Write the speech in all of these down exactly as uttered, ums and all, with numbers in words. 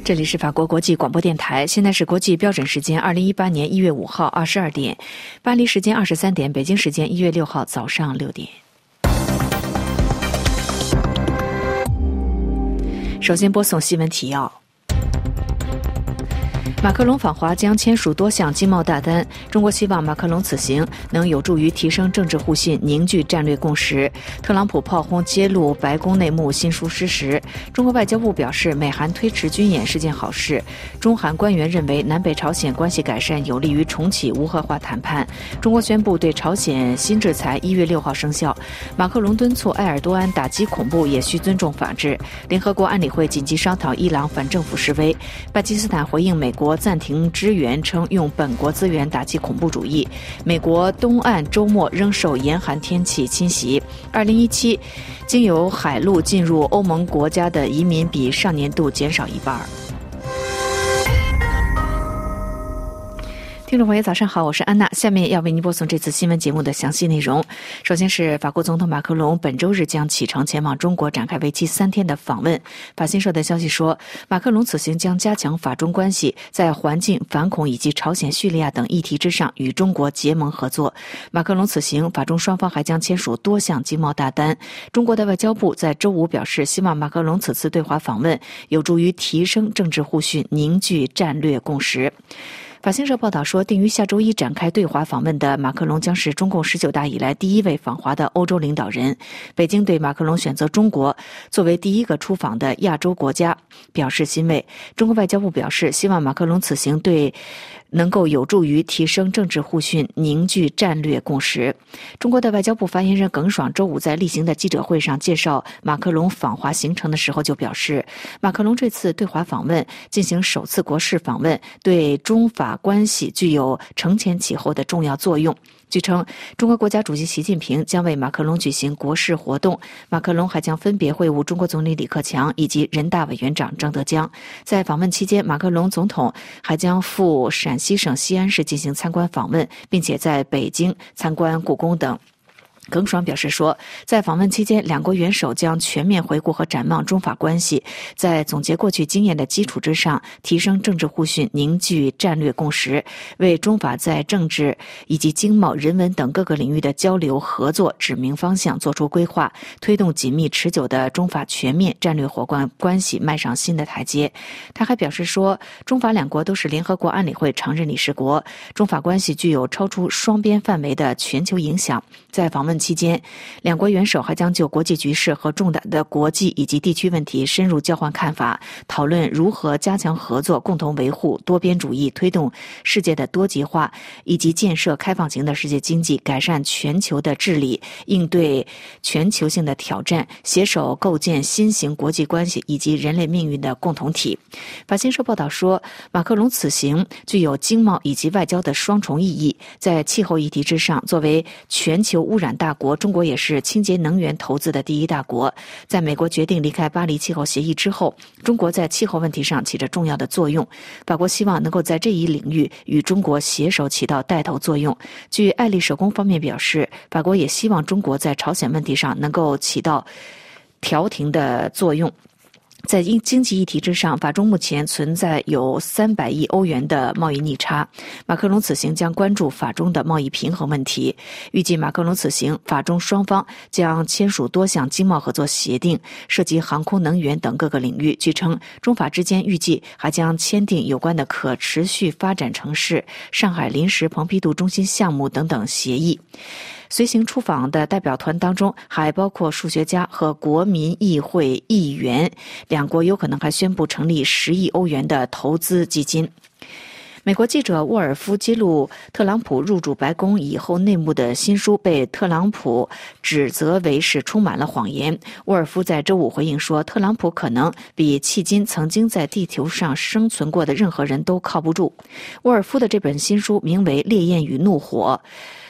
这里是法国国际广播电台，现在是国际标准时间二零一八年一月五号二十二点，巴黎时间二十三点，北京时间一月六号早上六点。首先播送新闻提要。马克龙访华将签署多项经贸大单，中国希望马克龙此行能有助于提升政治互信，凝聚战略共识。特朗普炮轰揭露白宫内幕新书失实，中国外交部表示美韩推迟军演是件好事。中韩官员认为南北朝鲜关系改善有利于重启无核化谈判。中国宣布对朝鲜新制裁一月六号生效。马克龙敦促埃尔多安打击恐怖也需尊重法治。联合国安理会紧急商讨伊朗反政府示威。巴基斯坦回应美国暂停支援，称用本国资源打击恐怖主义。美国东岸周末仍受严寒天气侵袭。二零一七经由海路进入欧盟国家的移民比上年度减少一半。听众朋友早上好，我是安娜，下面要为您播送这次新闻节目的详细内容。首先是法国总统马克龙本周日将启程前往中国，展开为期三天的访问。法新社的消息说，马克龙此行将加强法中关系，在环境、反恐以及朝鲜、叙利亚等议题之上与中国结盟合作。马克龙此行，法中双方还将签署多项经贸大单。中国的外交部在周五表示，希望马克龙此次对华访问有助于提升政治互信，凝聚战略共识。法新社报道说，定于下周一展开对华访问的马克龙将是中共十九大以来第一位访华的欧洲领导人。北京对马克龙选择中国作为第一个出访的亚洲国家表示欣慰。中国外交部表示，希望马克龙此行对能够有助于提升政治互信，凝聚战略共识。中国的外交部发言人耿爽周五在例行的记者会上介绍马克龙访华行程的时候就表示，马克龙这次对华访问进行首次国事访问，对中法关系具有承前启后的重要作用。据称，中国国家主席习近平将为马克龙举行国事活动，马克龙还将分别会晤中国总理李克强以及人大委员长张德江。在访问期间，马克龙总统还将赴陕西省西安市进行参观访问，并且在北京参观故宫等。耿爽表示说，在访问期间，两国元首将全面回顾和展望中法关系，在总结过去经验的基础之上，提升政治互信，凝聚战略共识，为中法在政治以及经贸、人文等各个领域的交流合作指明方向，做出规划，推动紧密持久的中法全面战略伙伴关系迈上新的台阶。他还表示说，中法两国都是联合国安理会常任理事国，中法关系具有超出双边范围的全球影响。在访问期间，两国元首还将就国际局势和重大的国际以及地区问题深入交换看法，讨论如何加强合作，共同维护多边主义，推动世界的多极化，以及建设开放型的世界经济，改善全球的治理，应对全球性的挑战，携手构建新型国际关系以及人类命运的共同体。法新社报道说，马克龙此行具有经贸以及外交的双重意义。在气候议题之上，作为全球污染大国，中国也是清洁能源投资的第一大国。在美国决定离开巴黎气候协议之后，中国在气候问题上起着重要的作用。法国希望能够在这一领域与中国携手起到带头作用。据爱丽舍宫方面表示，法国也希望中国在朝鲜问题上能够起到调停的作用。在经济议题之上，法中目前存在有三百亿欧元的贸易逆差。马克龙此行将关注法中的贸易平衡问题。预计马克龙此行，法中双方将签署多项经贸合作协定，涉及航空、能源等各个领域。据称，中法之间预计还将签订有关的可持续发展城市、上海临时蓬皮杜中心项目等等协议。随行出访的代表团当中还包括数学家和国民议会议员，两国有可能还宣布成立十亿欧元的投资基金。美国记者沃尔夫揭露特朗普入主白宫以后内幕的新书被特朗普指责为是充满了谎言。沃尔夫在周五回应说，特朗普可能比迄今曾经在地球上生存过的任何人都靠不住。沃尔夫的这本新书名为《烈焰与怒火》，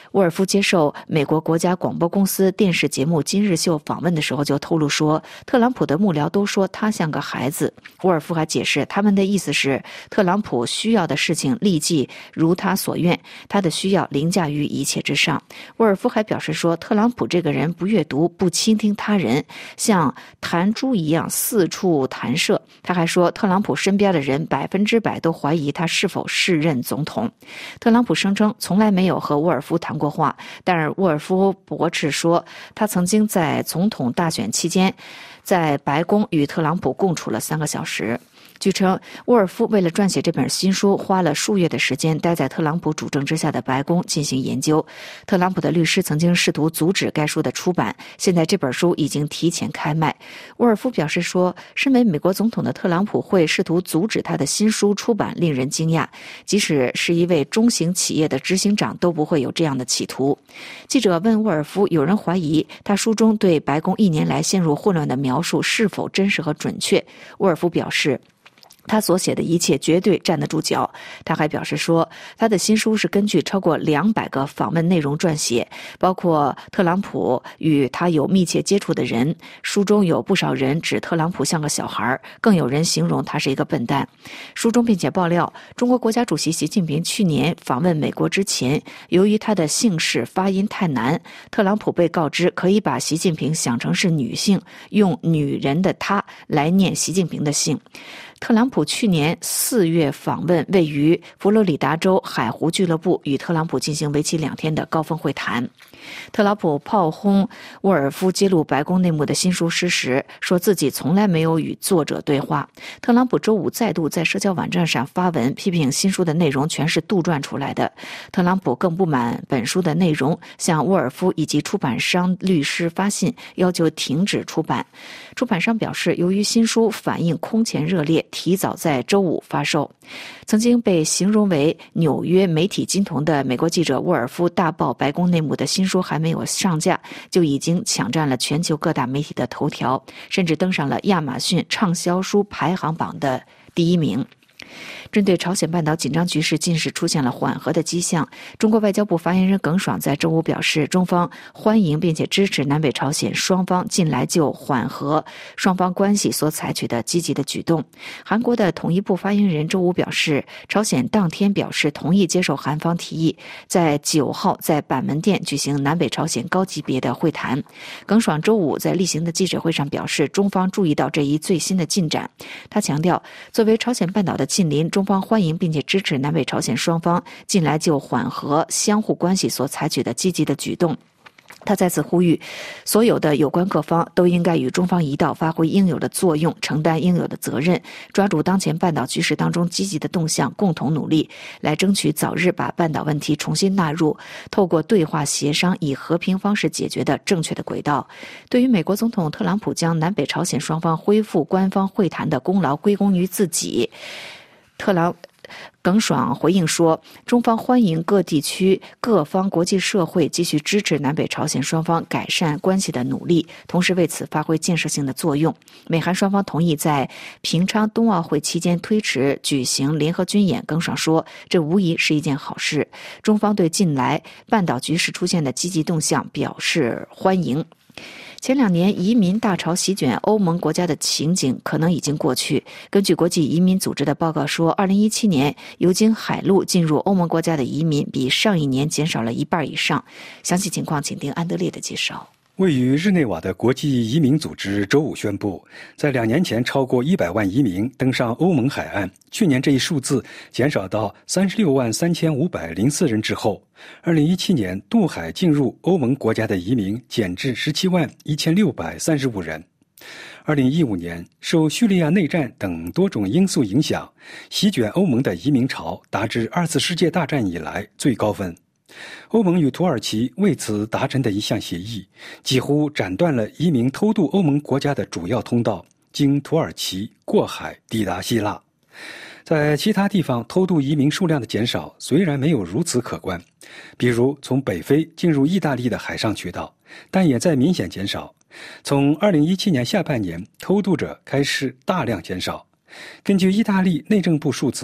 沃尔夫接受美国国家广播公司电视节目《今日秀》访问的时候就透露说，特朗普的幕僚都说他像个孩子。沃尔夫还解释，他们的意思是特朗普需要的事情立即如他所愿，他的需要凌驾于一切之上。沃尔夫还表示说，特朗普这个人不阅读，不倾听他人，像弹珠一样四处弹射。他还说，特朗普身边的人百分之百都怀疑他是否适任总统。特朗普声称从来没有和沃尔夫谈过话，但是沃尔夫驳斥说，他曾经在总统大选期间在白宫与特朗普共处了三个小时。据称，沃尔夫为了撰写这本新书，花了数月的时间待在特朗普主政之下的白宫进行研究。特朗普的律师曾经试图阻止该书的出版，现在这本书已经提前开卖。沃尔夫表示说，身为美国总统的特朗普会试图阻止他的新书出版，令人惊讶。即使是一位中型企业的执行长都不会有这样的企图。记者问沃尔夫，有人怀疑他书中对白宫一年来陷入混乱的描述是否真实和准确。沃尔夫表示，他所写的一切绝对站得住脚。他还表示说，他的新书是根据超过两百个访问内容撰写，包括特朗普与他有密切接触的人。书中有不少人指特朗普像个小孩，更有人形容他是一个笨蛋。书中并且爆料，中国国家主席习近平去年访问美国之前，由于他的姓氏发音太难，特朗普被告知可以把习近平想成是女性，用女人的她来念习近平的姓。特朗普去年四月访问位于佛罗里达州海湖俱乐部，与特朗普进行为期两天的高峰会谈。特朗普炮轰沃尔夫揭露白宫内幕的新书失实，说自己从来没有与作者对话。特朗普周五再度在社交网站上发文批评新书的内容全是杜撰出来的。特朗普更不满本书的内容，向沃尔夫以及出版商律师发信，要求停止出版。出版商表示，由于新书反应空前热烈，提早在周五发售。曾经被形容为纽约媒体金童的美国记者沃尔夫大爆白宫内幕的新书还没有上架，就已经抢占了全球各大媒体的头条，甚至登上了亚马逊畅销书排行榜的第一名。针对朝鲜半岛紧张局势近日出现了缓和的迹象，中国外交部发言人耿爽在周五表示，中方欢迎并且支持南北朝鲜双方近来就缓和双方关系所采取的积极的举动。韩国的统一部发言人周五表示，朝鲜当天表示同意接受韩方提议，在九号在板门店举行南北朝鲜高级别的会谈。耿爽周五在例行的记者会上表示，中方注意到这一最新的进展。他强调，作为朝鲜半岛的近邻，中方欢迎并且支持南北朝鲜双方近来就缓和相互关系所采取的积极的举动。他再次呼吁，所有的有关各方都应该与中方一道发挥应有的作用，承担应有的责任，抓住当前半岛局势当中积极的动向，共同努力，来争取早日把半岛问题重新纳入透过对话协商以和平方式解决的正确的轨道。对于美国总统特朗普将南北朝鲜双方恢复官方会谈的功劳归功于自己，特朗耿爽回应说，中方欢迎各地区各方国际社会继续支持南北朝鲜双方改善关系的努力，同时为此发挥建设性的作用。美韩双方同意在平昌冬奥会期间推迟举行联合军演，耿爽说，这无疑是一件好事。中方对近来半岛局势出现的积极动向表示欢迎。前两年移民大潮席卷欧盟国家的情景可能已经过去。根据国际移民组织的报告说，二零一七年由经海路进入欧盟国家的移民比上一年减少了一半以上。详细情况请听安德烈的介绍。 位于日内瓦的国际移民组织周五宣布，在两年前超过一百万移民登上欧盟海岸，去年这一数字减少到三十六万三千五百零四人之后，二零一七年渡海进入欧盟国家的移民减至十七万一千六百三十五人。二零一五年，受叙利亚内战等多种因素影响，席卷欧盟的移民潮达至二次世界大战以来最高分。欧盟与土耳其为此达成的一项协议，几乎斩断了移民偷渡欧盟国家的主要通道，经土耳其过海抵达希腊。在其他地方偷渡移民数量的减少虽然没有如此可观，比如从北非进入意大利的海上渠道，但也在明显减少。从二零一七年下半年，偷渡者开始大量减少。根据意大利内政部数字，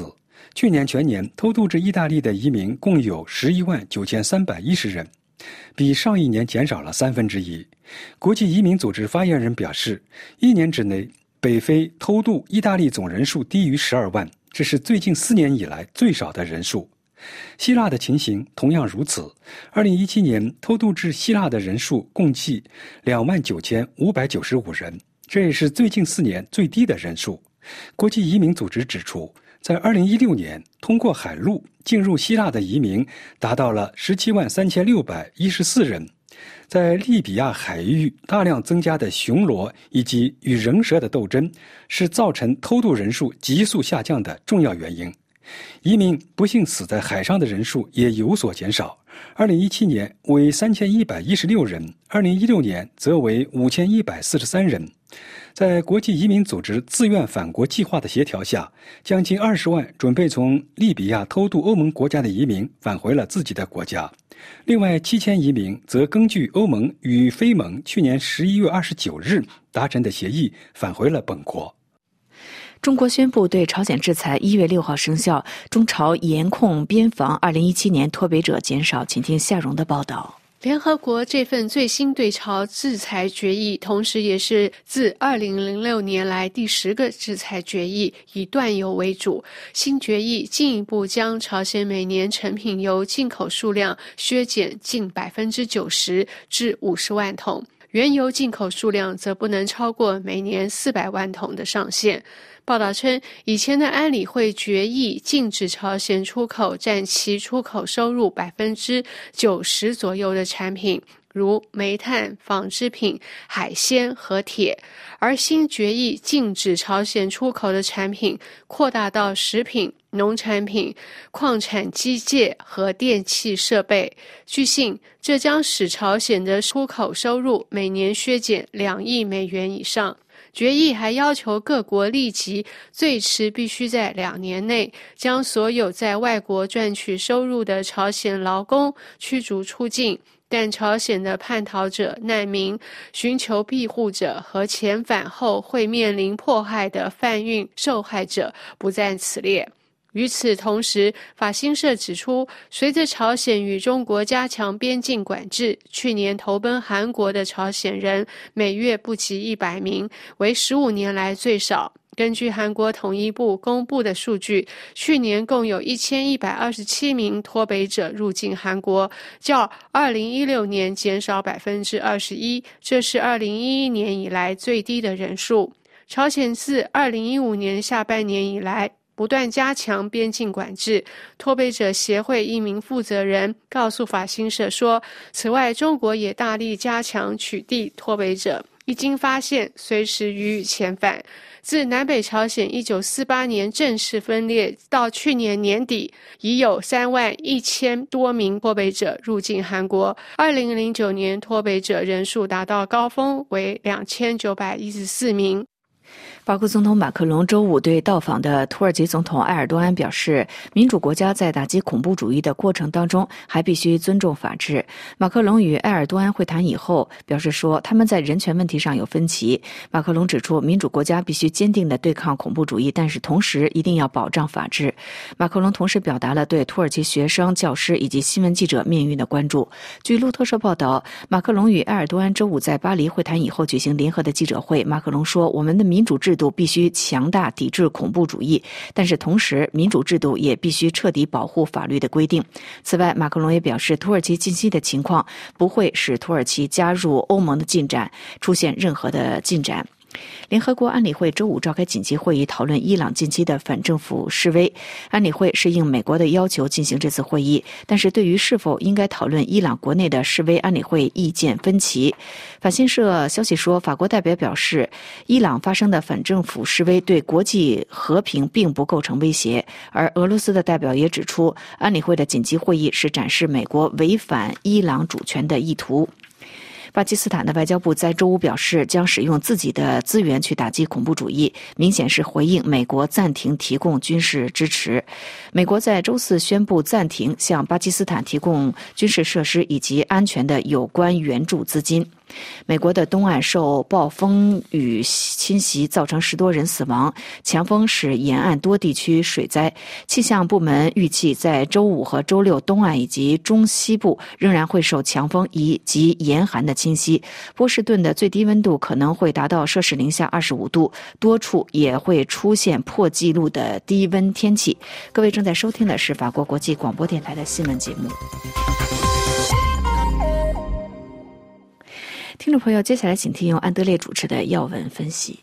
去年全年偷渡至意大利的移民共有十一万九千三百一十人，比上一年减少了三分之一。国际移民组织发言人表示，一年之内北非偷渡意大利总人数低于十二万，这是最近四年以来最少的人数。希腊的情形同样如此，二零一七年偷渡至希腊的人数共计两万九千五百九十五人，这也是最近四年最低的人数。国际移民组织指出，在二零一六年通过海路进入希腊的移民达到了十七万三千六百一十四人。在利比亚海域大量增加的巡逻以及与人蛇的斗争，是造成偷渡人数急速下降的重要原因。移民不幸死在海上的人数也有所减少，二零一七年为三千一百一十六人，二零一六年则为五千一百四十三人。在国际移民组织自愿返国计划的协调下，将近二十万准备从利比亚偷渡欧盟国家的移民返回了自己的国家。另外七千移民则根据欧盟与非盟去年十一月二十九日达成的协议返回了本国。 中国宣布对朝鲜制裁一月六号生效，中朝严控边防二零一七年脱北者减少。请听夏蓉的报道。 联合国这份最新对朝制裁决议，同时也是自二零零六年来第十个制裁决议，以断油为主。新决议进一步将朝鲜每年成品油进口数量削减近百分之九十至五十万桶，原油进口数量则不能超过每年四百万桶的上限。报道称，以前的安理会决议禁止朝鲜出口占其出口收入百分之九十左右的产品，如煤炭、纺织品、海鲜和铁，而新决议禁止朝鲜出口的产品扩大到食品、农产品、矿产机械和电气设备。据信，这将使朝鲜的出口收入每年削减两亿美元以上。决议还要求各国立即最迟必须在两年内将所有在外国赚取收入的朝鲜劳工驱逐出境，但朝鲜的叛逃者、难民、寻求庇护者和遣返后会面临迫害的贩运受害者不在此列。与此同时，法新社指出，随着朝鲜与中国加强边境管制，去年投奔韩国的朝鲜人每月不及一百名，为十五年来最少。根据韩国统一部公布的数据，去年共有一千一百二十七名脱北者入境韩国，较二零一六年减少百分之二十一，这是二零一一年以来最低的人数。朝鲜自二零一五年下半年以来不断加强边境管制，脱北者协会一名负责人告诉法新社说，此外中国也大力加强取缔脱北者，一经发现随时予以遣返。自南北朝鲜一九四八年正式分裂到去年年底，已有三万一千多名脱北者入境韩国。二零零九年脱北者人数达到高峰，为两千九百一十四名。 法国总统马克龙周五对到访的土耳其总统埃尔多安表示，民主国家在打击恐怖主义的过程当中还必须尊重法治。马克龙与埃尔多安会谈以后表示说，他们在人权问题上有分歧。马克龙指出，民主国家必须坚定地对抗恐怖主义，但是同时一定要保障法治。马克龙同时表达了对土耳其学生、教师以及新闻记者命运的关注。据路透社报道，马克龙与埃尔多安周五在巴黎会谈以后举行联合的记者会。马克龙说，我们的民主制度必须强大抵制恐怖主义，但是同时民主制度也必须彻底保护法律的规定。此外，马克龙也表示，土耳其近期的情况不会使土耳其加入欧盟的进展出现任何的进展。联合国安理会周五召开紧急会议，讨论伊朗近期的反政府示威。安理会是应美国的要求进行这次会议，但是对于是否应该讨论伊朗国内的示威，安理会意见分歧。法新社消息说，法国代表表示，伊朗发生的反政府示威对国际和平并不构成威胁。而俄罗斯的代表也指出，安理会的紧急会议是展示美国违反伊朗主权的意图。巴基斯坦的外交部在周五表示，将使用自己的资源去打击恐怖主义，明显是回应美国暂停提供军事支持。美国在周四宣布暂停向巴基斯坦提供军事设施以及安全的有关援助资金。 美国的东岸受暴风雨侵袭，造成十多人死亡，强风使沿岸多地区水灾。气象部门预计，在周五和周六，东岸以及中西部仍然会受强风以及严寒的侵袭。波士顿的最低温度可能会达到摄氏零下二十五度，多处也会出现破纪录的低温天气。各位正在收听的是法国国际广播电台的新闻节目。听众朋友，接下来请听由安德烈主持的要闻分析。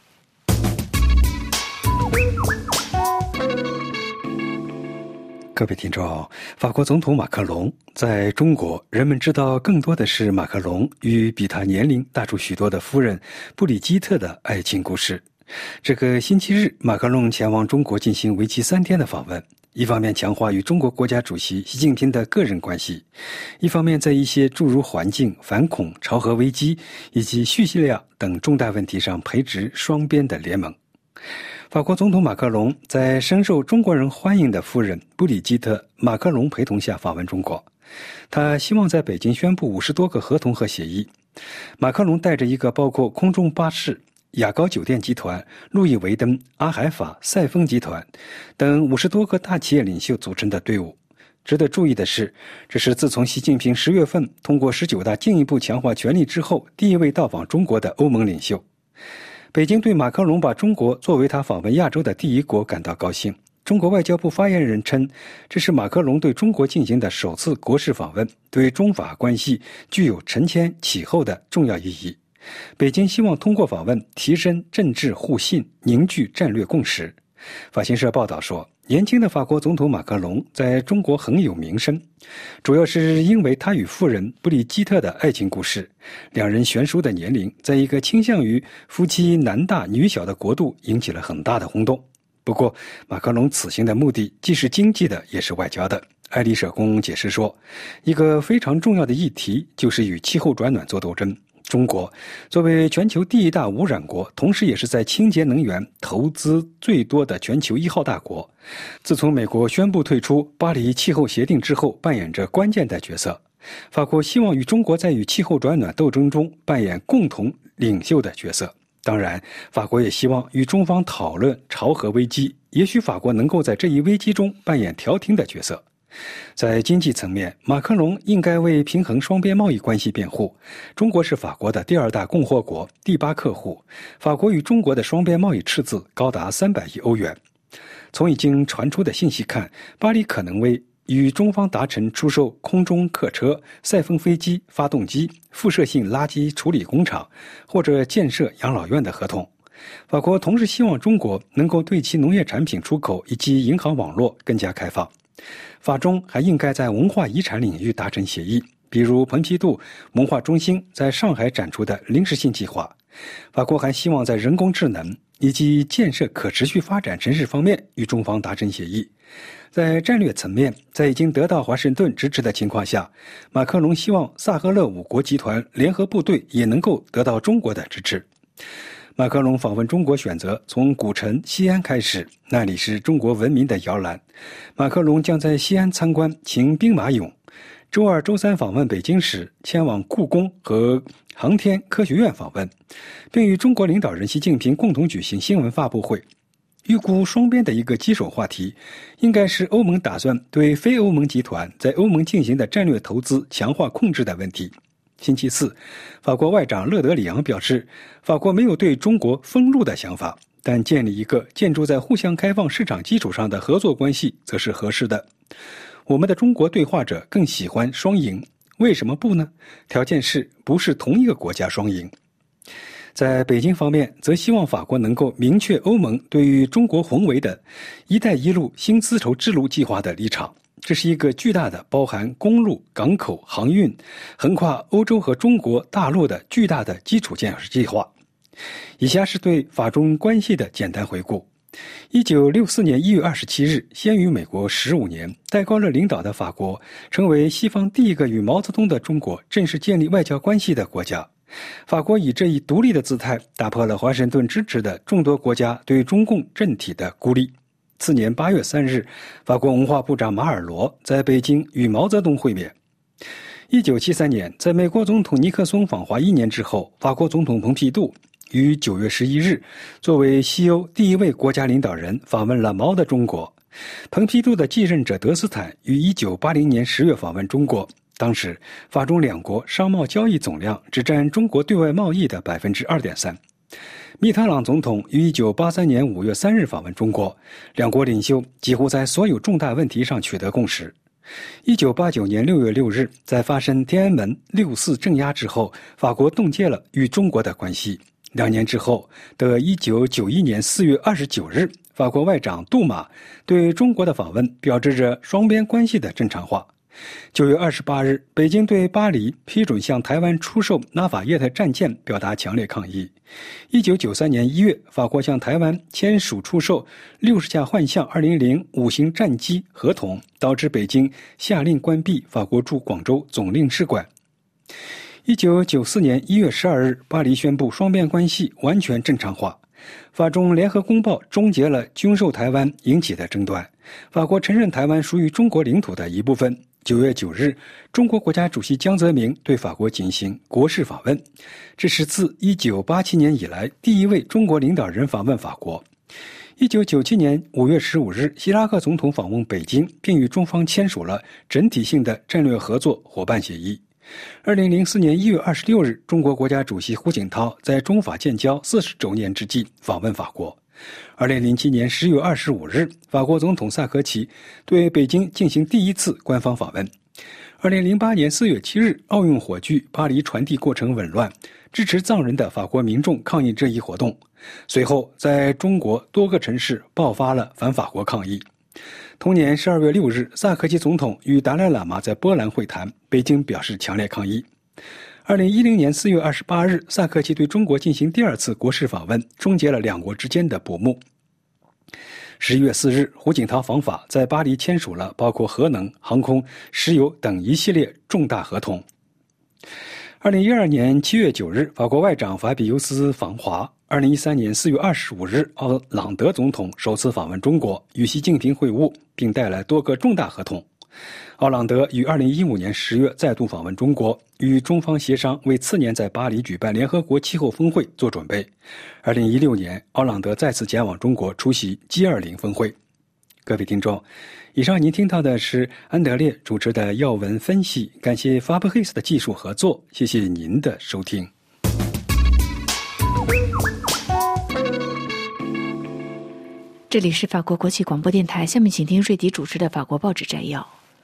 各位听众，法国总统马克龙在中国，人们知道更多的是马克龙与比他年龄大出许多的夫人布里基特的爱情故事。这个星期日，马克龙前往中国进行为期三天的访问，一方面强化与中国国家主席习近平的个人关系，一方面在一些诸如环境、反恐、朝核危机以及叙利亚等重大问题上培植双边的联盟。法国总统马克龙在深受中国人欢迎的夫人布里基特·马克龙陪同下访问中国，他希望在北京宣布五十多个合同和协议。马克龙带着一个包括空中巴士、雅高酒店集团、路易维登、阿海法、赛丰集团等五十多个大企业领袖组成的队伍。值得注意的是，这是自从习近平十月份通过十九大进一步强化权力之后，第一位到访中国的欧盟领袖。北京对马克龙把中国作为他访问亚洲的第一国感到高兴。中国外交部发言人称，这是马克龙对中国进行的首次国事访问，对中法关系具有承前启后的重要意义。北京希望通过访问提升政治互信，凝聚战略共识。法新社报道说，年轻的法国总统马克龙在中国很有名声，主要是因为他与夫人布里基特的爱情故事。两人悬殊的年龄，在一个倾向于夫妻男大女小的国度引起了很大的轰动。不过，马克龙此行的目的既是经济的，也是外交的。爱丽舍宫解释说，一个非常重要的议题就是与气候转暖做斗争。中国作为全球第一大污染国，同时也是在清洁能源投资最多的全球一号大国，自从美国宣布退出巴黎气候协定之后，扮演着关键的角色。法国希望与中国在与气候转暖斗争中扮演共同领袖的角色。当然，法国也希望与中方讨论朝核危机，也许法国能够在这一危机中扮演调停的角色。在经济层面，马克龙应该为平衡双边贸易关系辩护。中国是法国的第二大供货国，第八客户。法国与中国的双边贸易赤字高达三百亿欧元。从已经传出的信息看，巴黎可能为与中方达成出售空中客车、赛风飞机、发动机、辐射性垃圾处理工厂或者建设养老院的合同。法国同时希望中国能够对其农业产品出口以及银行网络更加开放。法中还应该在文化遗产领域达成协议，比如蓬皮杜文化中心在上海展出的临时性计划。法国还希望在人工智能以及建设可持续发展城市方面与中方达成协议。在战略层面，在已经得到华盛顿支持的情况下，马克龙希望萨赫勒五国集团联合部队也能够得到中国的支持。马克龙访问中国选择从古城西安开始，那里是中国文明的摇篮。马克龙将在西安参观秦兵马俑，周二、周三访问北京时，前往故宫和航天科学院访问，并与中国领导人习近平共同举行新闻发布会。预估双边的一个棘手话题，应该是欧盟打算对非欧盟集团在欧盟进行的战略投资强化控制的问题。星期四，法国外长勒德里昂表示，法国没有对中国封路的想法，但建立一个建筑在互相开放市场基础上的合作关系则是合适的。我们的中国对话者更喜欢双赢，为什么不呢？条件是不是同一个国家双赢。在北京方面，则希望法国能够明确欧盟对于中国宏伟的“一带一路”新丝绸之路计划的立场。这是一个巨大的包含公路、港口、航运、横跨欧洲和中国大陆的巨大的基础建设计划。以下是对法中关系的简单回顾。一九六四年一月二十七日，先于美国十五年，戴高乐领导的法国成为西方第一个与毛泽东的中国正式建立外交关系的国家。法国以这一独立的姿态打破了华盛顿支持的众多国家对中共政体的孤立。次年八月三日，法国文化部长马尔罗在北京与毛泽东会面。 一九七三年，在美国总统尼克松访华一年之后，法国总统蓬皮杜于九月十一日作为西欧第一位国家领导人访问了毛的中国。蓬皮杜的继任者德斯坦于一九八零年十月访问中国，当时法中两国商贸交易总量只占中国对外贸易的 百分之二点三。密特朗总统于一九八三年五月三日访问中国，两国领袖几乎在所有重大问题上取得共识。一九八九年六月六日，在发生天安门六四镇压之后，法国冻结了与中国的关系。两年之后的一九九一年四月二十九日，法国外长杜马对中国的访问标志着双边关系的正常化。九月二十八日，北京对巴黎批准向台湾出售拉法叶特战舰表达强烈抗议。一九九三年一月，法国向台湾签署出售六十架幻象二零零五型战机合同，导致北京下令关闭法国驻广州总领事馆。一九九四年一月十二日，巴黎宣布双边关系完全正常化。法中联合公报终结了军售台湾引起的争端，法国承认台湾属于中国领土的一部分。九月九日，中国国家主席江泽民对法国进行国事访问，这是自一九八七年以来第一位中国领导人访问法国。一九九七年五月十五日，希拉克总统访问北京，并与中方签署了整体性的战略合作伙伴协议。二零零四年一月二十六日，中国国家主席胡锦涛在中法建交四十周年之际访问法国。二零零七年十月二十五日，法国总统萨科齐对北京进行第一次官方访问。二零零八年四月七日，奥运火炬巴黎传递过程紊乱，支持藏人的法国民众抗议这一活动。随后，在中国多个城市爆发了反法国抗议。同年十二月六日，萨科齐总统与达赖喇嘛在波兰会谈，北京表示强烈抗议。二零一零年四月二十八日，萨科齐对中国进行第二次国事访问，终结了两国之间的薄暮。十一月四日，胡锦涛访法，在巴黎签署了包括核能、航空、石油等一系列重大合同。二零一二年七月九日，法国外长法比尤斯访华。二零一三年四月二十五日，奥朗德总统首次访问中国，与习近平会晤，并带来多个重大合同。奥朗德于二零一五年十月再度访问中国，与中方协商为次年在巴黎举办联合国气候峰会做准备。二零一六年，奥朗德再次前往中国出席 G 二十 峰会。各位听众，以上您听到的是安德烈主持的要闻分析，感谢法布黑斯的技术合作，谢谢您的收听。 这里是法国国际广播电台，下面请听瑞迪主持的法国报纸摘要。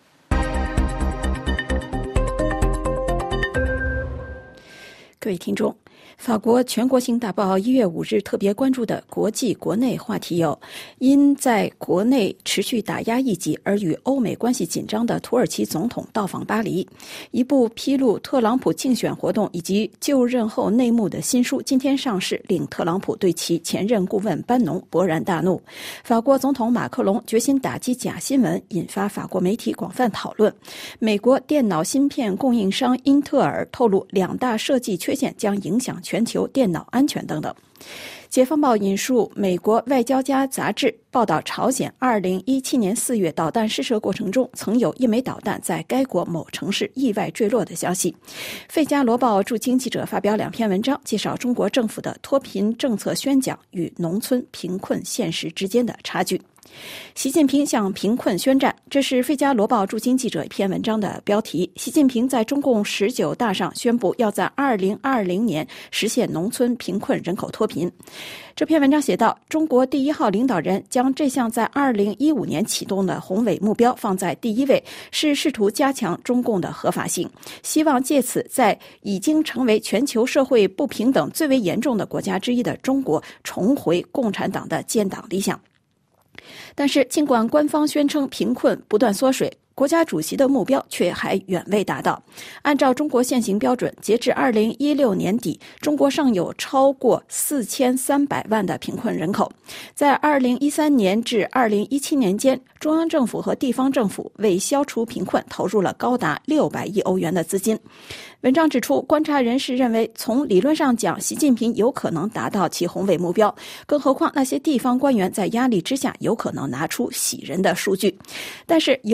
各位听众，法国全国性大报一月五日特别关注的国际国内话题有：因在国内持续打压异己而与欧美关系紧张的土耳其总统到访巴黎；一部披露特朗普竞选活动以及就任后内幕的新书今天上市，令特朗普对其前任顾问班农勃然大怒；法国总统马克龙决心打击假新闻，引发法国媒体广泛讨论；美国电脑芯片供应商英特尔透露两大设计缺陷将影响全球电脑安全等等。解放报引述美国外交家杂志报道，朝鲜二零一七年四月导弹试射过程中曾有一枚导弹在该国某城市意外坠落的消息。费加罗报驻京记者发表两篇文章，介绍中国政府的脱贫政策宣讲与农村贫困现实之间的差距。习近平向贫困宣战，这是费加罗报驻京记者一篇文章的标题。习近平在中共十九大上宣布要在二零二零年实现农村贫困人口脱贫。这篇文章写道，中国第一号领导人将这项在二零一五年启动的宏伟目标放在第一位，是试图加强中共的合法性，希望借此在已经成为全球社会不平等最为严重的国家之一的中国重回共产党的建党理想。但是尽管官方宣称贫困不断缩水，国家主席的目标却还远未达到。按照中国现行标准，截至二零一六年底，中国尚有超过四千三百万的贫困人口。在二零一三年至二零一七年间，中央政府和地方政府为消除贫困投入了高达六百亿欧元的资金。文章指出，观察人士认为，从理论上讲，习近平有可能达到其宏伟目标，更何况那些地方官员在压力之下有可能拿出喜人的数据。但是由此获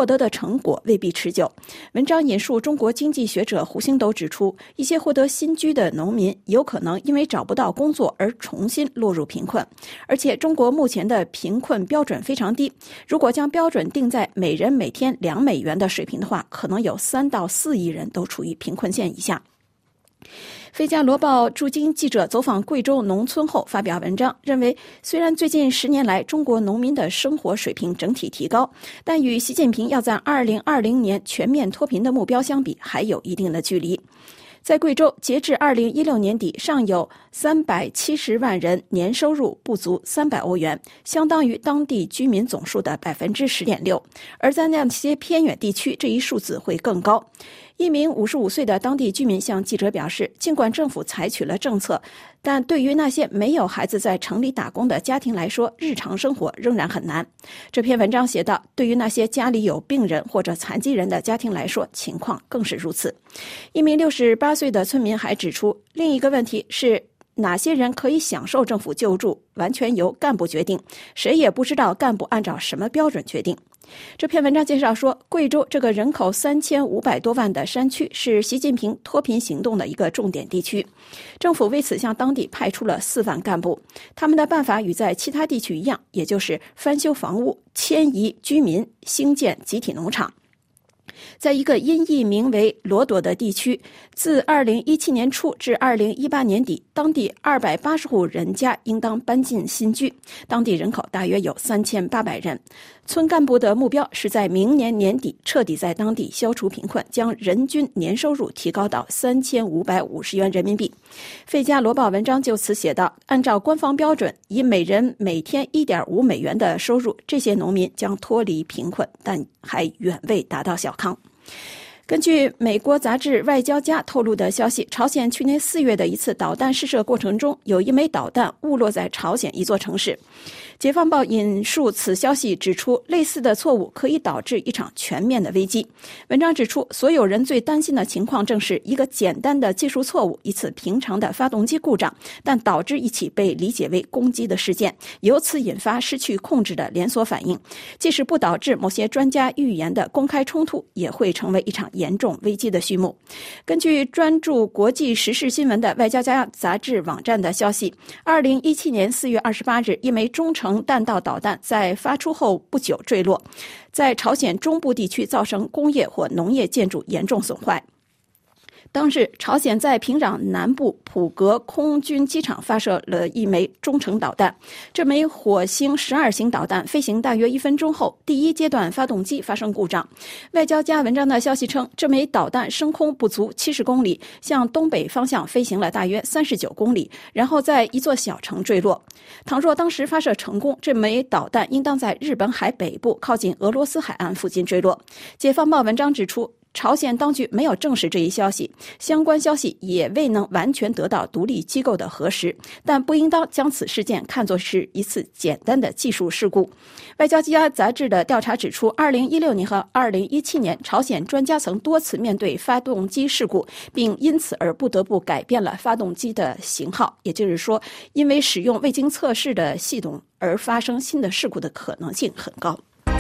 获得的成果未必持久。文章引述中国经济学者胡星斗指出，一些获得新居的农民有可能因为找不到工作而重新落入贫困，而且中国目前的贫困标准非常低，如果将标准定在每人每天两美元的水平的话，可能有三到四亿人都处于贫困线以下。《费加罗报》驻京记者走访贵州农村后发表文章，认为虽然最近十年来中国农民的生活水平整体提高，但与习近平要在二零二零年全面脱贫的目标相比，还有一定的距离。在贵州，截至二零一六年底，尚有三百七十万人年收入不足三百欧元，相当于当地居民总数的百分之十点六。而在那些偏远地区，这一数字会更高。一名五十五岁的当地居民向记者表示，尽管政府采取了政策，但对于那些没有孩子在城里打工的家庭来说，日常生活仍然很难。这篇文章写道，对于那些家里有病人或者残疾人的家庭来说，情况更是如此。一名六十八岁的村民还指出，另一个问题是哪些人可以享受政府救助，完全由干部决定，谁也不知道干部按照什么标准决定。这篇文章介绍说，贵州这个人口三千五百多万的山区是习近平脱贫行动的一个重点地区，政府为此向当地派出了四万干部，他们的办法与在其他地区一样，也就是翻修房屋、迁移居民、兴建集体农场。在一个音译名为罗朵的地区，自二零一七年初至二零一八年底，当地二百八十户人家应当搬进新居，当地人口大约有三千八百人。村干部的目标是在明年年底彻底在当地消除贫困，将人均年收入提高到三千五百五十元人民币。《费加罗报》文章就此写道，按照官方标准，以每人每天一点五美元的收入，这些农民将脱离贫困，但还远未达到小康。根据美国杂志《外交家》透露的消息，朝鲜去年四月的一次导弹试射过程中，有一枚导弹误落在朝鲜一座城市。解放报引述此消息指出，类似的错误可以导致一场全面的危机。文章指出，所有人最担心的情况正是一个简单的技术错误，一次平常的发动机故障，但导致一起被理解为攻击的事件，由此引发失去控制的连锁反应。即使不导致某些专家预言的公开冲突，也会成为一场严重危机的序幕。根据专注国际时事新闻的外交家杂志网站的消息，二零一七年四月二十八日，一枚中程弹道导弹在发出后不久坠落，在朝鲜中部地区造成工业或农业建筑严重损坏。当日，朝鲜在平壤南部普格空军机场发射了一枚中程导弹。这枚火星十二型导弹飞行大约一分钟后，第一阶段发动机发生故障。外交家文章的消息称，这枚导弹升空不足七十公里，向东北方向飞行了大约三十九公里，然后在一座小城坠落。倘若当时发射成功，这枚导弹应当在日本海北部靠近俄罗斯海岸附近坠落。解放报文章指出，朝鲜当局没有证实这一消息，相关消息也未能完全得到独立机构的核实，但不应当将此事件看作是一次简单的技术事故。外交家杂志的调查指出，二零一六年和二零一七年，朝鲜专家曾多次面对发动机事故，并因此而不得不改变了发动机的型号，也就是说，因为使用未经测试的系统而发生新的事故的可能性很高。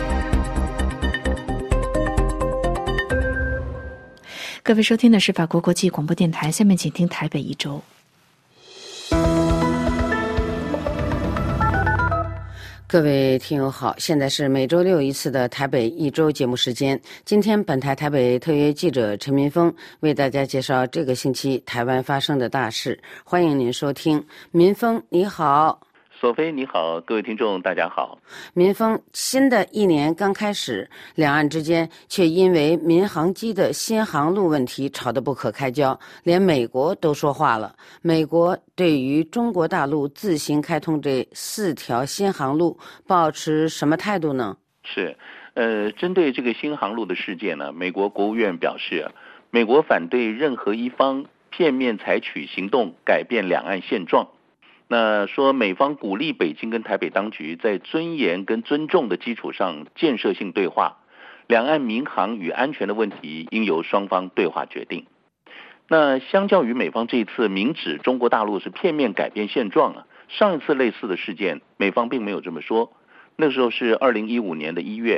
各位收听的是法国国际广播电台，下面请听台北一周。 各位听友好，现在是每周六一次的台北一周节目时间。今天本台台北特约记者陈明峰为大家介绍这个星期台湾发生的大事，欢迎您收听。民峰你好。 索菲你好，各位听众大家好。 民峰，新的一年刚开始，两岸之间却因为民航机的新航路问题吵得不可开交，连美国都说话了。美国对于中国大陆自行开通这四条新航路抱持什么态度呢？ 是呃，针对这个新航路的事件呢，美国国务院表示，美国反对任何一方片面采取行动改变两岸现状。那说美方鼓励北京跟台北当局在尊严跟尊重的基础上建设性对话，两岸民航与安全的问题应由双方对话决定。那相较于美方这一次明指中国大陆是片面改变现状啊，上一次类似的事件美方并没有这么说。那时候是二零一五年的一月，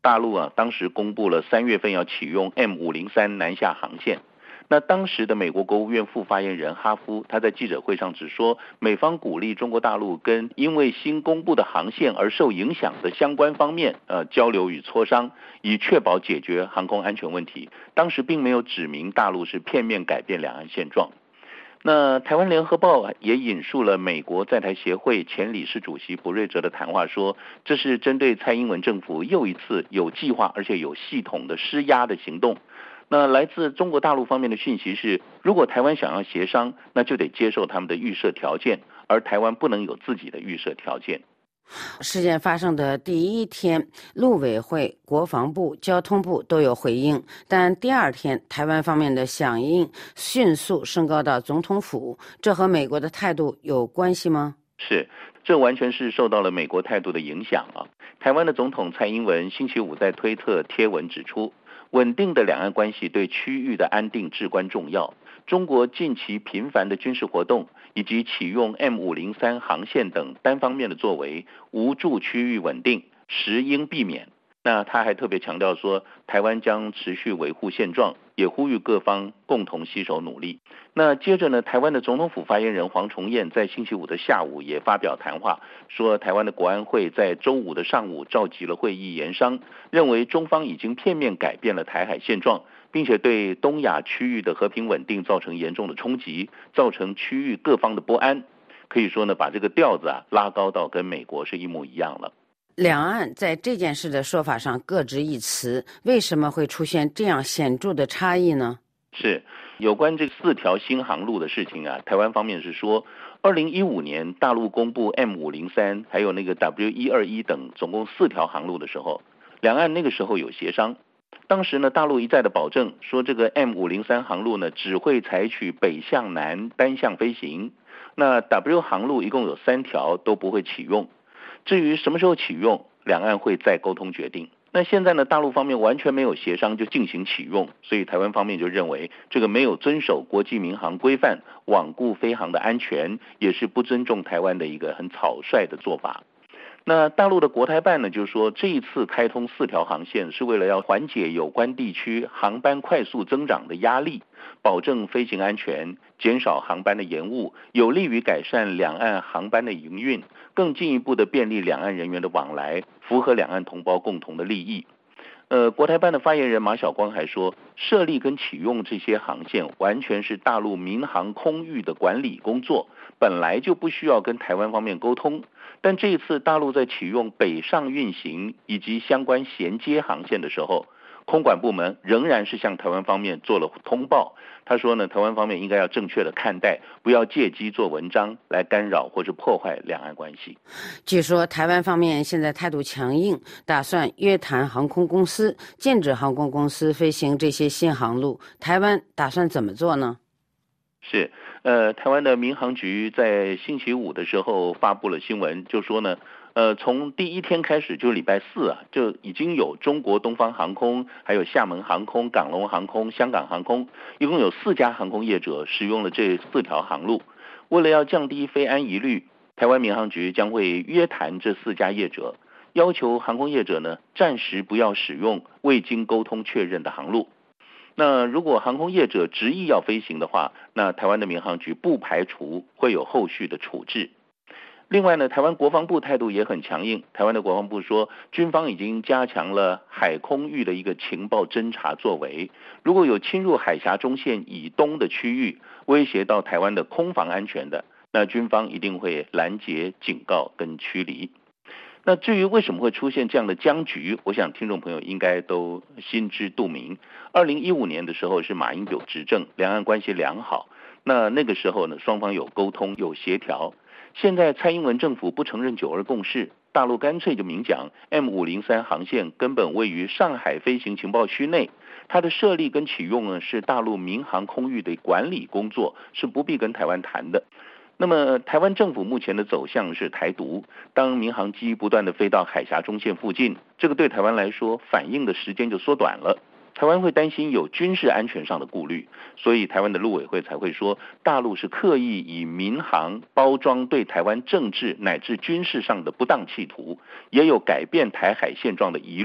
大陆啊当时公布了三月份要启用 M 五零三南下航线。那当时的美国国务院副发言人哈夫，他在记者会上只说，美方鼓励中国大陆跟因为新公布的航线而受影响的相关方面呃交流与磋商，以确保解决航空安全问题。当时并没有指明大陆是片面改变两岸现状。那台湾联合报也引述了美国在台协会前理事主席卜瑞哲的谈话说，这是针对蔡英文政府又一次有计划而且有系统的施压的行动。那来自中国大陆方面的讯息是，如果台湾想要协商，那就得接受他们的预设条件，而台湾不能有自己的预设条件。 事件发生的第一天，陆委会、国防部、交通部都有回应，但第二天台湾方面的响应迅速升高到总统府，这和美国的态度有关系吗？ 是，这完全是受到了美国态度的影响啊。台湾的总统蔡英文星期五在推特贴文指出，稳定的两岸关系对区域的安定至关重要。中国近期频繁的军事活动以及启用 M 五零三航线等单方面的作为，无助区域稳定，实应避免。那他还特别强调说，台湾将持续维护现状，也呼吁各方共同携手努力。那接着呢，台湾的总统府发言人黄崇彦在星期五的下午也发表谈话，说台湾的国安会在周五的上午召集了会议研商，认为中方已经片面改变了台海现状，并且对东亚区域的和平稳定造成严重的冲击，造成区域各方的不安。可以说呢，把这个调子啊拉高到跟美国是一模一样了。 两岸在这件事的说法上各执一词，为什么会出现这样显著的差异呢？ 是有关这四条新航路的事情啊，台湾方面是说，二零一五年大陆公布 M 五零三还有那个 W 一二一等总共四条航路的时候，两岸那个时候有协商。当时呢，大陆一再的保证说，这个 M 五零三航路呢只会采取北向南单向飞行，那 W 航路一共有三条都不会启用。至于什么时候启用，两岸会再沟通决定。那现在呢，大陆方面完全没有协商就进行启用，所以台湾方面就认为这个没有遵守国际民航规范，罔顾飞航的安全，也是不尊重台湾的一个很草率的做法。那大陆的国台办呢，就是说这一次开通四条航线是为了要缓解有关地区航班快速增长的压力，保证飞行安全，减少航班的延误，有利于改善两岸航班的营运，更进一步的便利两岸人员的往来，符合两岸同胞共同的利益。呃，国台办的发言人马晓光还说，设立跟启用这些航线完全是大陆民航空域的管理工作，本来就不需要跟台湾方面沟通。但这一次大陆在启用北上运行以及相关衔接航线的时候，空管部门仍然是向台湾方面做了通报。他说呢，台湾方面应该要正确的看待，不要借机做文章来干扰或者破坏两岸关系。 据说台湾方面现在态度强硬，打算约谈航空公司，禁止航空公司飞行这些新航路。台湾打算怎么做呢？ 是，呃，台湾的民航局在星期五的时候发布了新闻，就说呢，呃，从第一天开始，就礼拜四啊，就已经有中国东方航空、还有厦门航空、港龙航空、香港航空，一共有四家航空业者使用了这四条航路。为了要降低飞安疑虑，台湾民航局将会约谈这四家业者，要求航空业者呢暂时不要使用未经沟通确认的航路。那如果航空业者执意要飞行的话，那台湾的民航局不排除会有后续的处置。另外呢，台湾国防部态度也很强硬。台湾的国防部说，军方已经加强了海空域的一个情报侦查作为，如果有侵入海峡中线以东的区域，威胁到台湾的空防安全的，那军方一定会拦截、警告跟驱离。那至于为什么会出现这样的僵局，我想听众朋友应该都心知肚明。二零一五年的时候是马英九执政，两岸关系良好，那那个时候呢，双方有沟通有协调。现在蔡英文政府不承认九二共识，大陆干脆就明讲 M 五零三航线根本位于上海飞行情报区内，它的设立跟启用呢是大陆民航空域的管理工作，是不必跟台湾谈的。那么台湾政府目前的走向是台独，当民航机不断的飞到海峡中线附近，这个对台湾来说反应的时间就缩短了。台湾会担心有军事安全上的顾虑，所以台湾的陆委会才会说，大陆是刻意以民航包装对台湾政治乃至军事上的不当企图，也有改变台海现状的疑虑，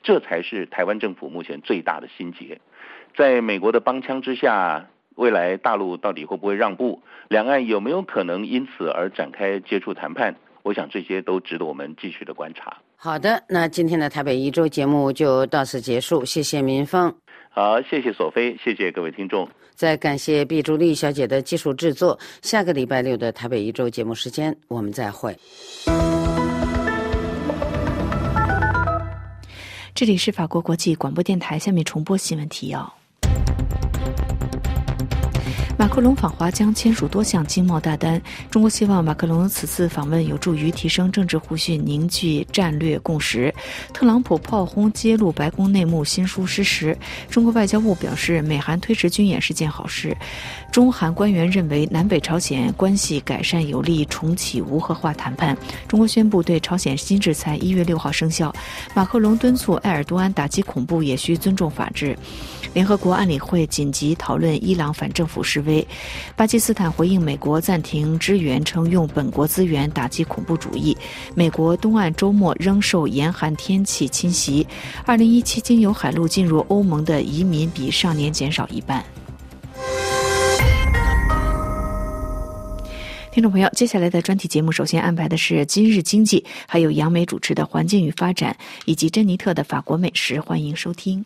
这才是台湾政府目前最大的心结。在美国的帮腔之下，未来大陆到底会不会让步？两岸有没有可能因此而展开接触谈判？我想这些都值得我们继续的观察。 好的，那今天的台北一周节目就到此结束，谢谢民峰。 好，谢谢索菲，谢谢各位听众。 再感谢毕竹丽小姐的技术制作。下个礼拜六的台北一周节目时间，我们再会。 这里是法国国际广播电台，下面重播新闻提要。马克龙访华将签署多项经贸大单，中国希望马克龙此次访问有助于提升政治互信，凝聚战略共识。特朗普炮轰揭露白宫内幕新书失实，中国外交部表示美韩推迟军演是件好事。中韩官员认为南北朝鲜关系改善有利重启无核化谈判。中国宣布对朝鲜新制裁一月六号生效。马克龙敦促埃尔多安打击恐怖也需尊重法治。联合国安理会紧急讨论伊朗反政府示威。巴基斯坦回应美国暂停支援，称用本国资源打击恐怖主义。美国东岸周末仍受严寒天气侵袭。二零一七经由海路进入欧盟的移民比上年减少一半。听众朋友，接下来的专题节目首先安排的是今日经济，还有杨梅主持的环境与发展，以及珍妮特的法国美食，欢迎收听。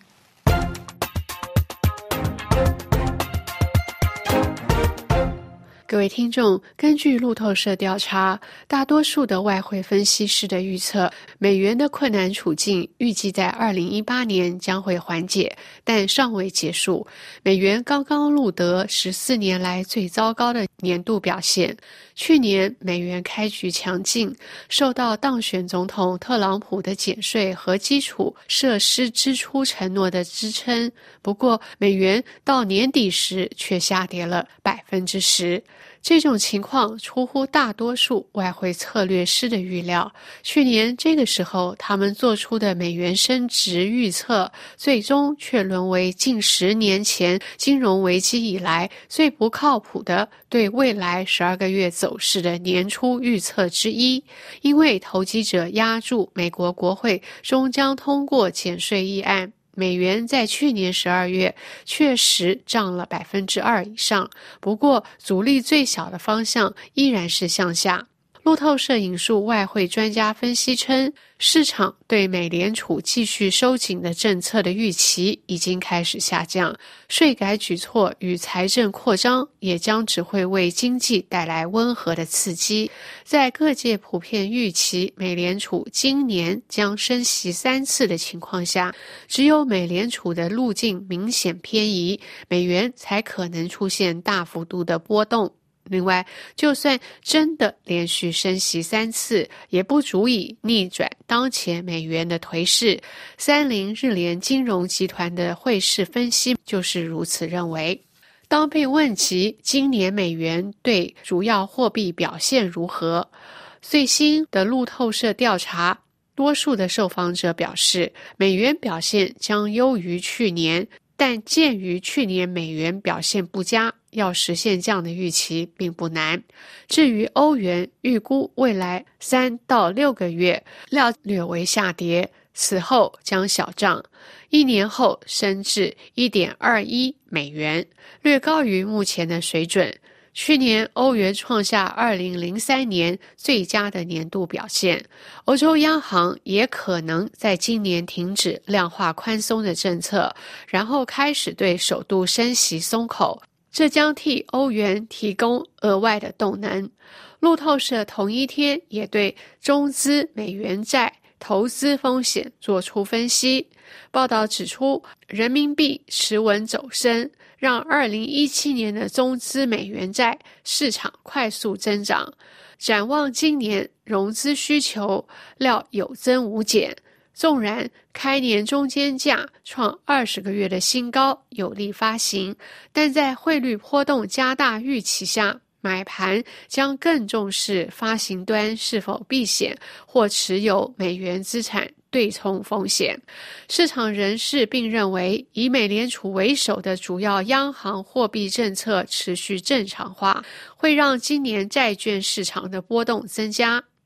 各位听众，根据路透社调查，大多数的外汇分析师的预测，美元的困难处境预计在二零一八年将会缓解，但尚未结束。美元刚刚录得十四年来最糟糕的年度表现。去年美元开局强劲，受到当选总统特朗普的减税和基础设施支出承诺的支撑。不过，美元到年底时却下跌了百分之十。这种情况出乎大多数外汇策略师的预料。去年这个时候，他们做出的美元升值预测，最终却沦为近十年前金融危机以来最不靠谱的对未来十二个月走势的年初预测之一。因为投机者押注美国国会终将通过减税议案，美元在去年十二月确实涨了百分之二以上，不过阻力最小的方向依然是向下。路透社引述外汇专家分析称，市场对美联储继续收紧的政策的预期已经开始下降，税改举措与财政扩张也将只会为经济带来温和的刺激。在各界普遍预期美联储今年将升息三次的情况下，只有美联储的路径明显偏移，美元才可能出现大幅度的波动。另外，就算真的连续升息三次，也不足以逆转当前美元的颓势。三菱日联金融集团的汇市分析就是如此认为。当被问及今年美元对主要货币表现如何，最新的路透社调查，多数的受访者表示，美元表现将优于去年，但鉴于去年美元表现不佳，要实现这样的预期并不难。至于欧元，预估未来三到六个月料略为下跌，此后将小涨，一年后升至 一点二一 美元，略高于目前的水准。去年欧元创下二零零三年最佳的年度表现，欧洲央行也可能在今年停止量化宽松的政策，然后开始对首度升息松口，这将替欧元提供额外的动能。路透社同一天也对中资美元债投资风险做出分析，报道指出，人民币持稳走升，让二零一七年的中资美元债市场快速增长。展望今年，融资需求料有增无减。纵然开年中间价创二十个月的新高，有利发行，但在汇率波动加大预期下，买盘将更重视发行端是否避险或持有美元资产对冲风险。市场人士并认为，以美联储为首的主要央行货币政策持续正常化，会让今年债券市场的波动增加。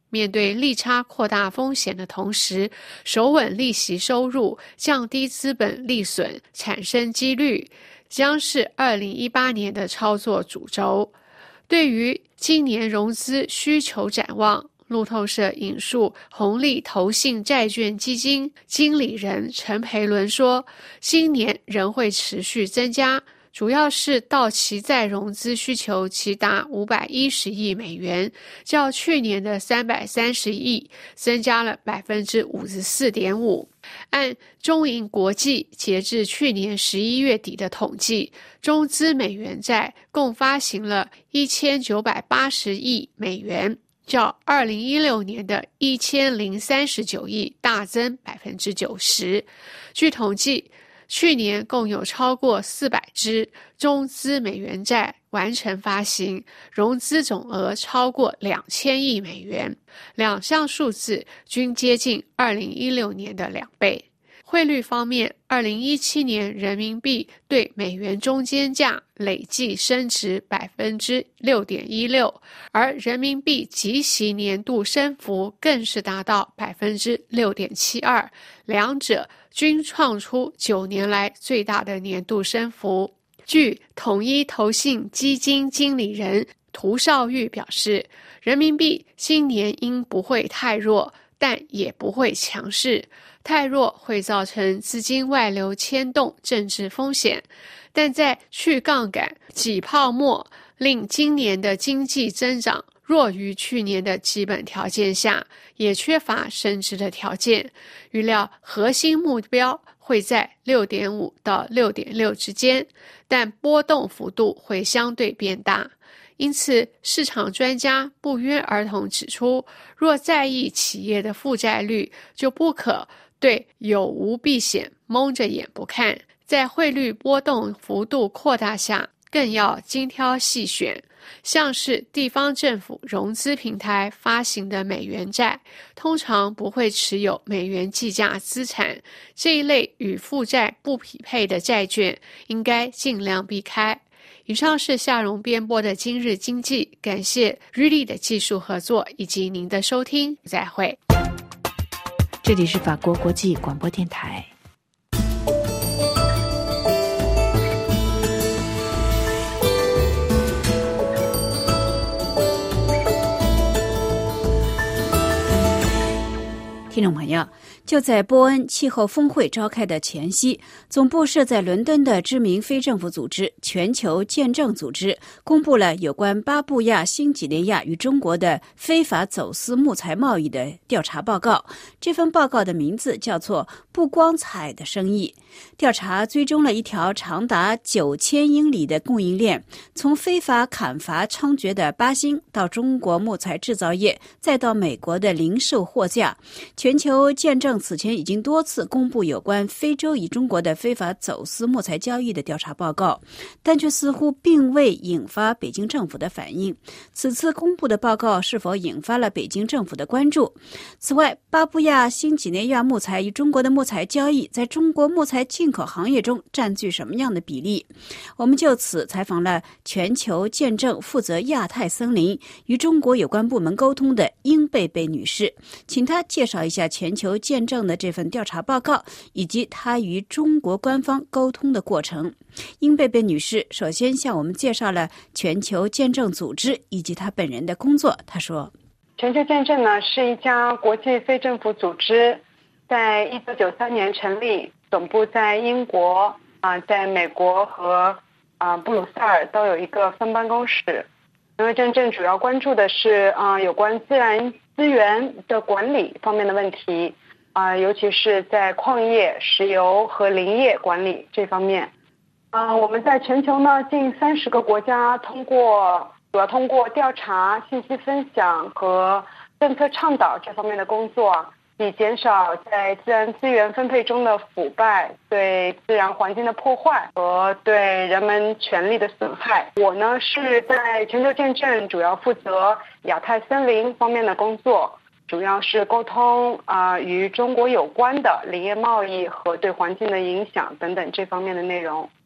面对利差扩大风险的同时，守稳利息收入，降低资本利损产生几率，将是二零一八年的操作主轴。对于今年融资需求展望，路透社引述红利投信债券基金经理人陈培伦说，今年仍会持续增加，主要是到期再融资需求其达五百一十亿美元，较去年的三百三十亿增加了 百分之五十四点五。按中银国际截至去年十一月底的统计，中资美元债共发行了一千九百八十亿美元，较二零一六年的一千零三十九亿大增 百分之九十。 据统计，去年共有超过四百支中资美元债完成发行，融资总额超过两千亿美元，两项数字均接近二零一六年的两倍。汇率方面，二零一七年人民币对美元中间价累计升值 百分之六点一六， 而人民币即息年度升幅更是达到 百分之六点七二， 两者均创出九年来最大的年度升幅。据统一投信基金经理人涂绍玉表示，人民币今年应不会太弱，但也不会强势，太弱会造成资金外流牵动政治风险，但在去杠杆、挤泡沫，令今年的经济增长弱于去年的基本条件下，也缺乏升值的条件，预料核心目标会在 六点五 到 六点六 之间，但波动幅度会相对变大。因此，市场专家不约而同指出，若在意企业的负债率，就不可对有无避险蒙着眼不看，在汇率波动幅度扩大下，更要精挑细选。像是地方政府融资平台发行的美元债，通常不会持有美元计价资产，这一类与负债不匹配的债券应该尽量避开。以上是夏蓉编播的今日经济，感谢 Rudy 的技术合作以及您的收听，再会。 这里是法国国际广播电台。 听众朋友，就在波恩气候峰会召开的前夕，总部设在伦敦的知名非政府组织全球见证组织公布了有关巴布亚新几内亚与中国的非法走私木材贸易的调查报告。这份报告的名字叫做《不光彩的生意》。调查追踪了一条长达九千英里的供应链，从非法砍伐猖獗的巴新到中国木材制造业，再到美国的零售货架。全球见证此前已经多次公布有关非洲与中国的非法走私木材交易的调查报告，但却似乎并未引发北京政府的反应。此次公布的报告是否引发了北京政府的关注？此外，巴布亚新几内亚木材与中国的木材交易在中国木材进口行业中占据什么样的比例？我们就此采访了全球见证负责亚太森林与中国有关部门沟通的殷贝贝女士，请她介绍一下全球见证的这份调查报告以及她与中国官方沟通的过程。殷贝贝女士首先向我们介绍了全球见证组织以及她本人的工作。她说， 全球见证呢是一家国际非政府组织，在一九九三年成立，总部在英国啊、呃，在美国和啊、呃、布鲁塞尔都有一个分办公室。因为真正主要关注的是啊、呃、有关自然资源的管理方面的问题啊、呃，尤其是在矿业、石油和林业管理这方面。啊、呃，我们在全球呢近三十个国家，通过主要通过调查、信息分享和政策倡导这方面的工作，以减少在自然资源分配中的腐败、对自然环境的破坏和对人们权利的损害。我呢是在全球见证主要负责亚太森林方面的工作，主要是沟通啊、呃、与中国有关的林业贸易和对环境的影响等等这方面的内容。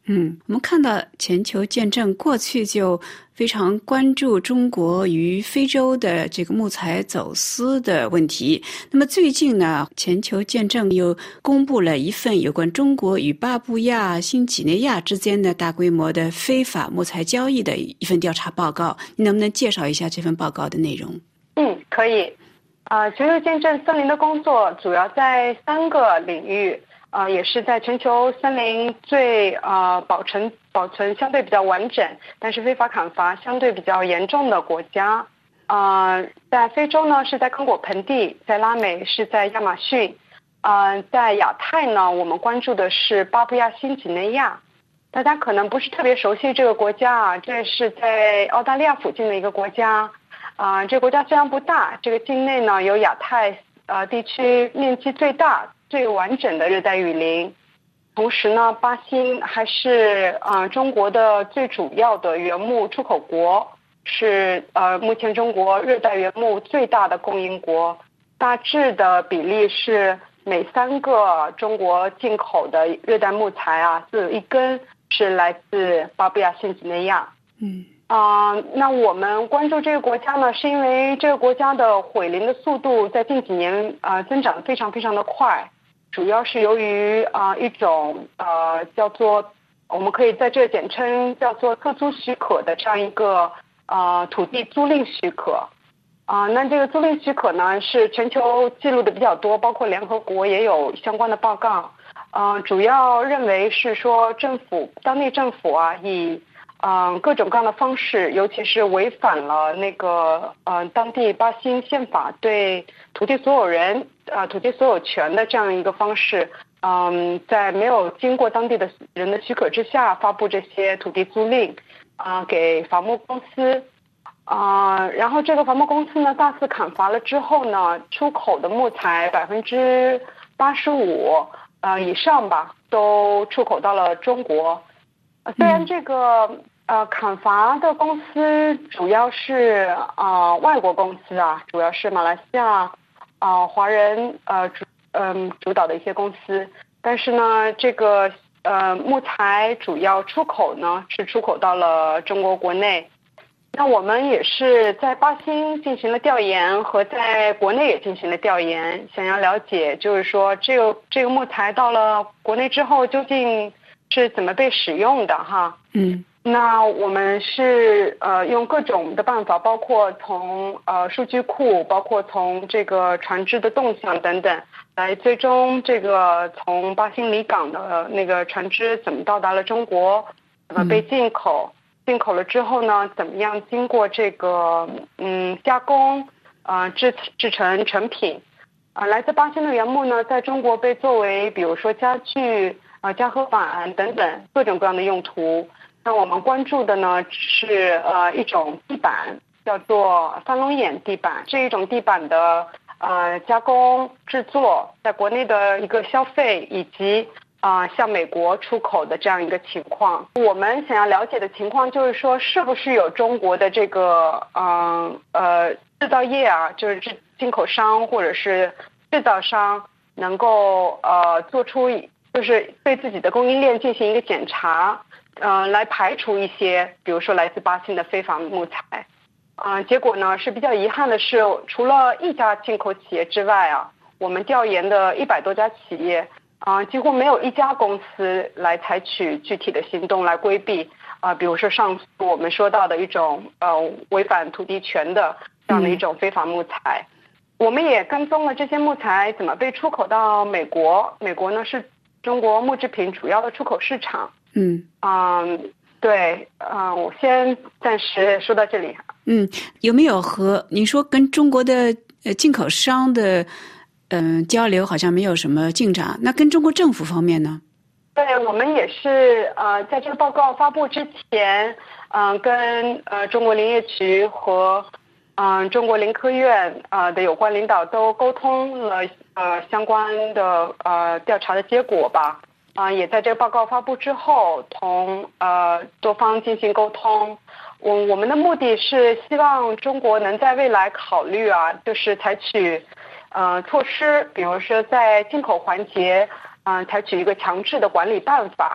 嗯，我们看到全球见证过去就非常关注中国与非洲的这个木材走私的问题。那么最近呢，全球见证又公布了一份有关中国与巴布亚新几内亚之间的大规模的非法木材交易的一份调查报告。你能不能介绍一下这份报告的内容？ 嗯，可以。啊、呃，全球见证森林的工作主要在三个领域。呃，也是在全球森林最呃保存保存相对比较完整，但是非法砍伐相对比较严重的国家。呃，在非洲呢是在刚果盆地，在拉美是在亚马逊。呃，在亚太呢，我们关注的是巴布亚新几内亚。大家可能不是特别熟悉这个国家啊，这是在澳大利亚附近的一个国家。啊、呃，这个国家虽然不大，这个境内呢有亚太呃地区面积最大、最完整的热带雨林，同时呢，巴新还是呃中国的最主要的原木出口国，是呃目前中国热带原木最大的供应国，大致的比例是每三个中国进口的热带木材啊，就有一根是来自巴布亚新几内亚。 嗯。 啊、呃，那我们关注这个国家呢，是因为这个国家的毁林的速度在近几年呃增长得非常非常的快。主要是由于啊、呃、一种呃叫做我们可以在这简称叫做特租许可的这样一个呃土地租赁许可啊、呃，那这个租赁许可呢是全球记录的比较多，包括联合国也有相关的报告，呃，主要认为是说政府当地政府啊以嗯、呃各种各样的方式，尤其是违反了那个呃当地巴新宪法对土地所有人呃土地所有权的这样一个方式，嗯，在没有经过当地的人的许可之下发布这些土地租赁啊、呃、给伐木公司啊、呃，然后这个伐木公司呢大肆砍伐了之后呢，出口的木材百分之八十五呃以上吧都出口到了中国。虽然这个呃砍伐的公司主要是啊、呃、外国公司啊，主要是马来西亚啊、呃、华人呃主嗯、呃、主导的一些公司，但是呢这个呃木材主要出口呢是出口到了中国国内。那我们也是在巴新进行了调研，和在国内也进行了调研，想要了解就是说这个这个木材到了国内之后究竟是怎么被使用的哈。 嗯， 那我们是呃用各种的办法，包括从呃数据库，包括从这个船只的动向等等，来最终这个从巴新离港的那个船只怎么到达了中国，怎么被进口，嗯、进口了之后呢，怎么样经过这个嗯加工啊、呃、制制成成品啊、呃，来自巴新的原木呢，在中国被作为比如说家具。啊，家和板等等各种各样的用途。那我们关注的呢是呃一种地板，叫做翻龙眼地板。这一种地板的呃加工制作，在国内的一个消费，以及啊、呃、向美国出口的这样一个情况。我们想要了解的情况就是说，是不是有中国的这个嗯 呃, 呃制造业啊，就是进进口商或者是制造商能够呃做出。就是对自己的供应链进行一个检查，呃，来排除一些，比如说来自巴新的非法木材，啊、呃，结果呢是比较遗憾的是，除了一家进口企业之外啊，我们调研的一百多家企业，啊、呃，几乎没有一家公司来采取具体的行动来规避，啊、呃，比如说上次我们说到的一种呃违反土地权的这样的一种非法木材，嗯、我们也跟踪了这些木材怎么被出口到美国，美国呢是中国木制品主要的出口市场。 嗯嗯，对，嗯，我先暂时说到这里。 嗯，有没有和您说跟中国的呃进口商的嗯、呃、交流好像没有什么进展？那跟中国政府方面呢？ 对，我们也是呃在这个报告发布之前，嗯、呃，跟呃中国林业局和嗯、呃、中国林科院啊、呃、的有关领导都沟通了。呃，相关的呃调查的结果吧，啊、呃，也在这个报告发布之后，同呃多方进行沟通。我我们的目的是希望中国能在未来考虑啊，就是采取呃措施，比如说在进口环节，啊、呃，采取一个强制的管理办法，啊、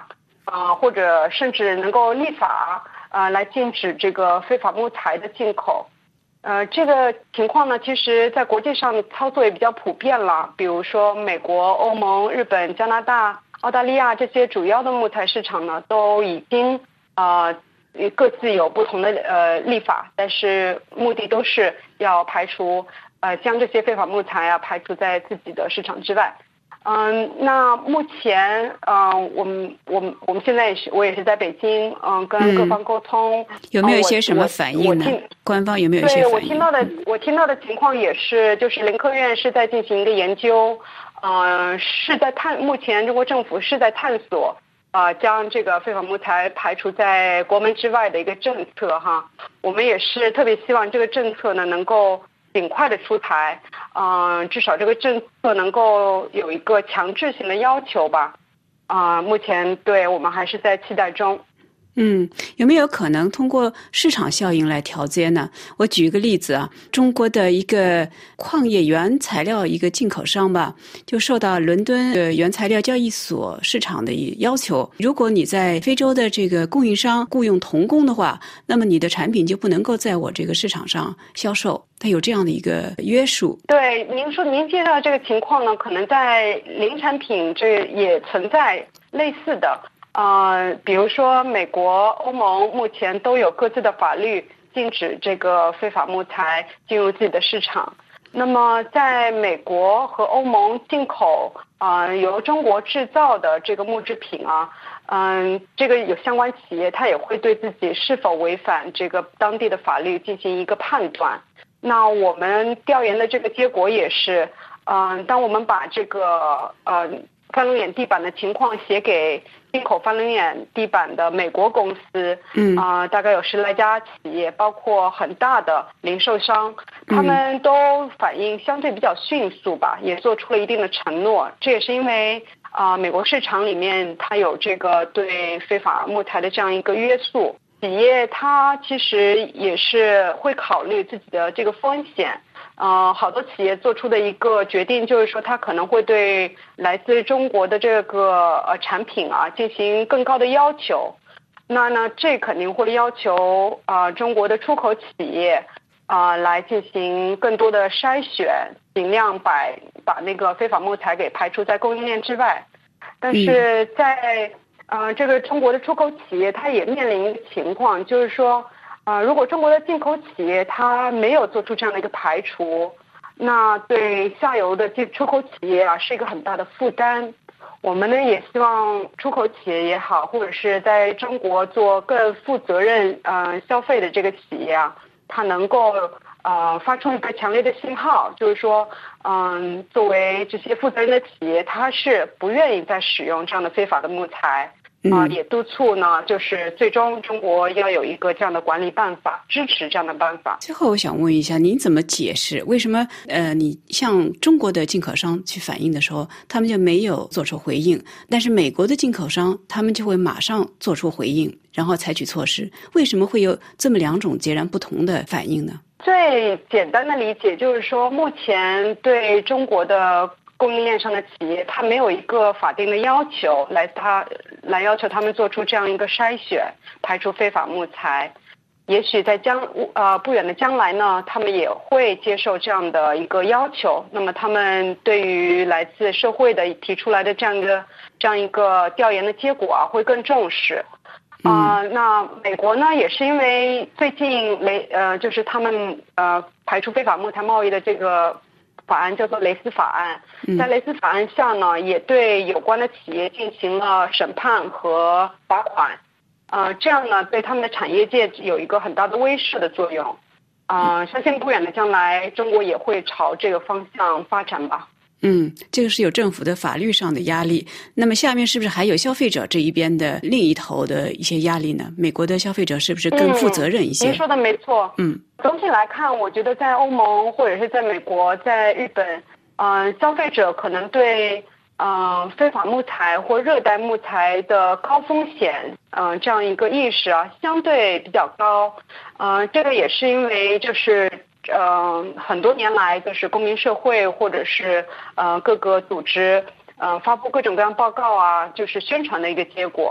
啊、呃，或者甚至能够立法啊、呃、来禁止这个非法木材的进口。呃，这个情况呢，其实在国际上操作也比较普遍了。比如说，美国、欧盟、日本、加拿大、澳大利亚这些主要的木材市场呢，都已经呃各自有不同的呃立法，但是目的都是要排除呃将这些非法木材啊排除在自己的市场之外。嗯，那目前，嗯、呃，我们我们我们现在也是，我也是在北京，嗯、呃，跟各方沟通， 嗯、有没有一些什么反应呢？官方有没有一些反应？ 对，我听到的，我听到的情况也是，就是林科院是在进行一个研究，嗯、呃，是在探，目前中国政府是在探索，啊、呃，将这个非法木材排除在国门之外的一个政策哈。我们也是特别希望这个政策呢能够尽快的出台，嗯、呃，至少这个政策能够有一个强制性的要求吧，啊、呃，目前对我们还是在期待中。 嗯，有没有可能通过市场效应来调节呢？我举一个例子啊，中国的一个矿业原材料一个进口商吧，就受到伦敦的原材料交易所市场的要求，如果你在非洲的这个供应商雇佣童工的话，那么你的产品就不能够在我这个市场上销售，它有这样的一个约束。 对，您说您介绍这个情况呢，可能在零产品这也存在类似的。呃，比如说美国、欧盟目前都有各自的法律禁止这个非法木材进入自己的市场。那么在美国和欧盟进口啊、呃、由中国制造的这个木制品啊，嗯、呃，这个有相关企业它也会对自己是否违反这个当地的法律进行一个判断。那我们调研的这个结果也是，嗯、呃，当我们把这个呃翻龙眼地板的情况写给进口翻龙眼地板的美国公司，嗯啊、呃，大概有十来家企业，包括很大的零售商，他们都反应相对比较迅速吧，也做出了一定的承诺。这也是因为啊、呃，美国市场里面它有这个对非法木材的这样一个约束，企业它其实也是会考虑自己的这个风险。呃，好多企业做出的一个决定就是说，它可能会对来自中国的这个呃产品啊进行更高的要求。那呢，这肯定会要求啊、呃、中国的出口企业啊、呃、来进行更多的筛选，尽量把把那个非法木材给排除在供应链之外。但是在呃这个中国的出口企业，它也面临一个情况，就是说。啊、呃，如果中国的进口企业它没有做出这样的一个排除，那对下游的进出口企业啊是一个很大的负担。我们呢也希望出口企业也好，或者是在中国做更负责任呃消费的这个企业啊，它能够呃发出一个强烈的信号，就是说，嗯、呃，作为这些负责任的企业，它是不愿意再使用这样的非法的木材。啊、呃，也督促呢，就是最终中国要有一个这样的管理办法，支持这样的办法。 最后，我想问一下，您怎么解释为什么呃，你向中国的进口商去反映的时候，他们就没有做出回应，但是美国的进口商他们就会马上做出回应，然后采取措施？为什么会有这么两种截然不同的反应呢？ 最简单的理解就是说，目前对中国的供应链上的企业，它没有一个法定的要求来它来要求他们做出这样一个筛选，排除非法木材。也许在将呃不远的将来呢，他们也会接受这样的一个要求。那么他们对于来自社会的提出来的这样一个这样一个调研的结果啊，会更重视。啊、呃，那美国呢，也是因为最近雷呃，就是他们呃排除非法木材贸易的这个法案叫做雷斯法案，在雷斯法案下呢，也对有关的企业进行了审判和罚款，呃，这样呢对他们的产业界有一个很大的威慑的作用，呃，相信不远的将来中国也会朝这个方向发展吧。 嗯，这个是有政府的法律上的压力，那么下面是不是还有消费者这一边的另一头的一些压力呢？美国的消费者是不是更负责任一些？ 嗯、您说的没错。 嗯， 总体来看，我觉得在欧盟或者是在美国、在日本，嗯、呃，消费者可能对嗯、呃、非法木材或热带木材的高风险，嗯、呃、这样一个意识啊，相对比较高。嗯、呃，这个也是因为就是。呃，很多年来就是公民社会或者是呃各个组织呃发布各种各样报告啊，就是宣传的一个结果。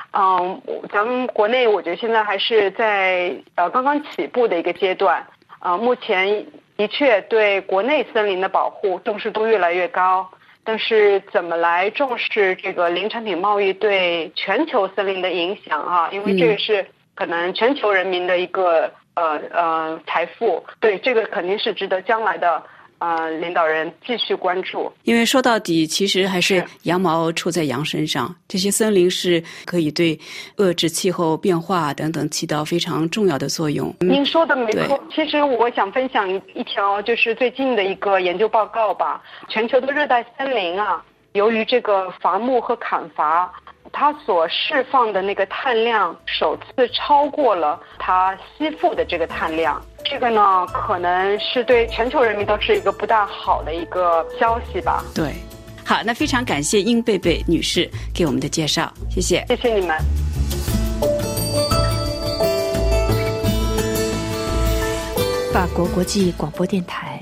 嗯，咱们国内我觉得现在还是在呃刚刚起步的一个阶段，呃，目前的确对国内森林的保护重视度越来越高，但是怎么来重视这个林产品贸易对全球森林的影响啊？因为这个是可能全球人民的一个呃呃财富，对，这个肯定是值得将来的呃领导人继续关注。 因为说到底其实还是羊毛出在羊身上，这些森林是可以对遏制气候变化等等起到非常重要的作用。 您说的没错，其实我想分享一条就是最近的一个研究报告吧。全球的热带森林啊，由于这个伐木和砍伐，它所释放的那个碳量首次超过了它吸附的这个碳量，这个呢可能是对全球人民都是一个不大好的一个消息吧。 对，好，那非常感谢殷贝贝女士给我们的介绍，谢谢。 谢谢你们。 法国国际广播电台。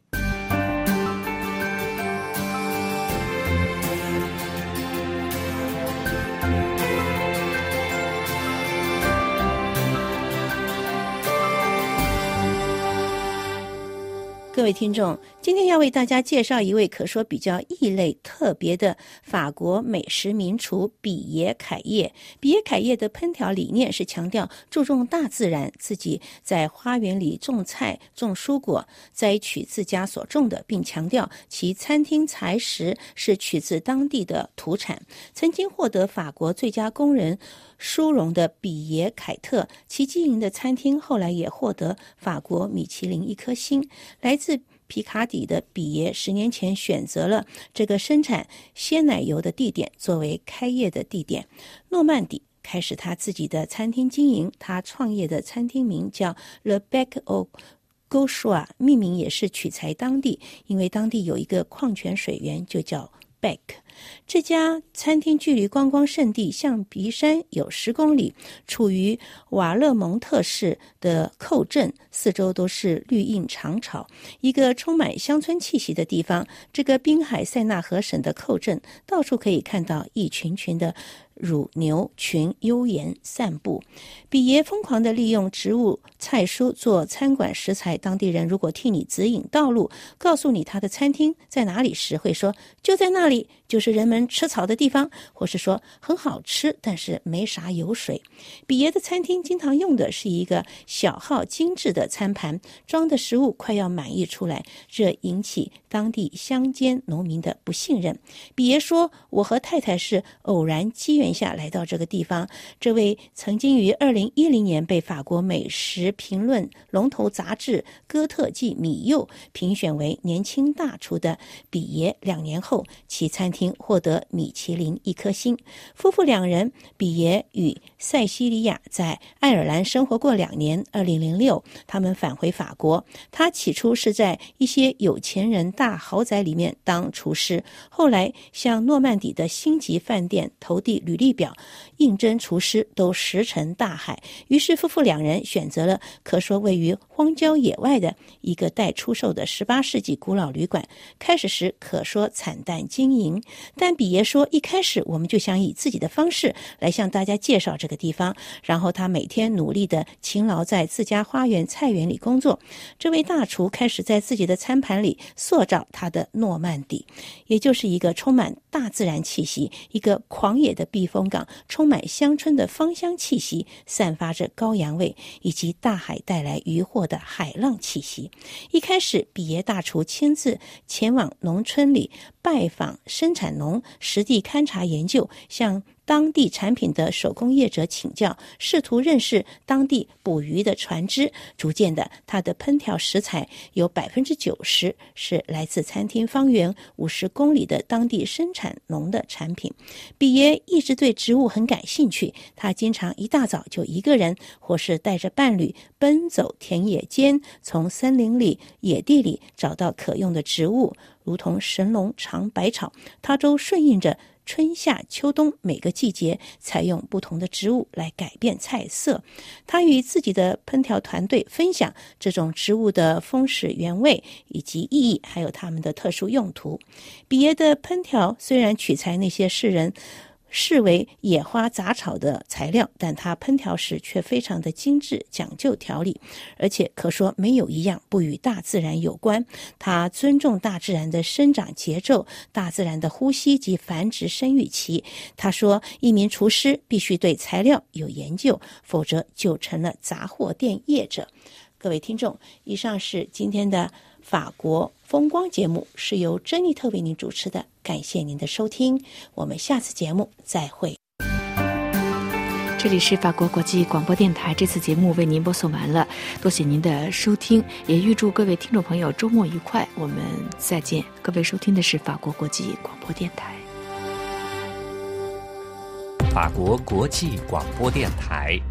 各位听众，今天要为大家介绍一位可说比较异类特别的法国美食名厨比耶凯叶。比耶凯叶的烹调理念是强调注重大自然，自己在花园里种菜种蔬果，摘取自家所种的，并强调其餐厅材食是取自当地的土产。曾经获得法国最佳工人殊荣的比耶凯特，其经营的餐厅后来也获得法国米其林一颗星。来自皮卡底的比耶十年前选择了这个生产鲜奶油的地点作为开业的地点。诺曼底开始他自己的餐厅经营，他创业的餐厅名叫 Le Bec au Gauchois， 命名也是取材当地，因为当地有一个矿泉水源就叫Bec。这家餐厅距离观光胜地象鼻山有十公里，处于瓦勒蒙特市的寇镇，四周都是绿荫长草，一个充满乡村气息的地方。这个滨海塞纳河省的寇镇，到处可以看到一群群的乳牛群悠闲散步。比耶疯狂地利用植物菜蔬做餐馆食材，当地人如果替你指引道路，告诉你他的餐厅在哪里时，会说就在那里，就是人们吃草的地方，或是说很好吃但是没啥油水。比耶的餐厅经常用的是一个小号精致的餐盘，装的食物快要满溢出来，这引起当地乡间农民的不信任。比耶说，我和太太是偶然机缘下来到这个地方。这位曾经于二零一零年被法国美食评论龙头杂志哥特季米柚评选为年轻大厨的比耶，两年后其餐厅获得米其林一颗星。夫妇两人，比耶与塞西利亚在爱尔兰生活过两年，二零零六他们返回法国。他起初是在一些有钱人大豪宅里面当厨师，后来向诺曼底的星级饭店投递履历表，应征厨师都石沉大海。于是夫妇两人选择了可说位于荒郊野外的一个待出售的十八世纪古老旅馆。开始时可说惨淡经营，但比耶说，一开始我们就想以自己的方式来向大家介绍这个地方。然后他每天努力的勤劳在自家花园菜园里工作。这位大厨开始在自己的餐盘里塑造他的诺曼底，也就是一个充满大自然气息，一个狂野的避风港，充满乡村的芳香气息，散发着羔羊味，以及大海带来渔获的海浪气息。一开始比耶大厨亲自前往农村里拜访生产农，实地勘察研究，向当地产品的手工业者请教，试图认识当地捕鱼的船只。逐渐的，他的烹调食材有百分之九十是来自餐厅方圆五十公里的当地生产农的产品。比耶一直对植物很感兴趣，他经常一大早就一个人或是带着伴侣奔走田野间，从森林里野地里找到可用的植物，如同神农尝百草，他都顺应着春夏秋冬每个季节，采用不同的植物来改变菜色。他与自己的烹调团队分享这种植物的风史原味以及意义，还有它们的特殊用途。比耶的烹调虽然取材那些世人视为野花杂草的材料，但它烹调时却非常的精致，讲究调理，而且可说没有一样不与大自然有关。它尊重大自然的生长节奏、大自然的呼吸及繁殖生育期。他说，一名厨师必须对材料有研究，否则就成了杂货店业者。各位听众，以上是今天的法国风光节目，是由珍妮特为您主持的，感谢您的收听，我们下次节目再会。 这里是法国国际广播电台，这次节目为您播送完了，多谢您的收听，也预祝各位听众朋友周末愉快，我们再见。各位收听的是法国国际广播电台。 法国国际广播电台。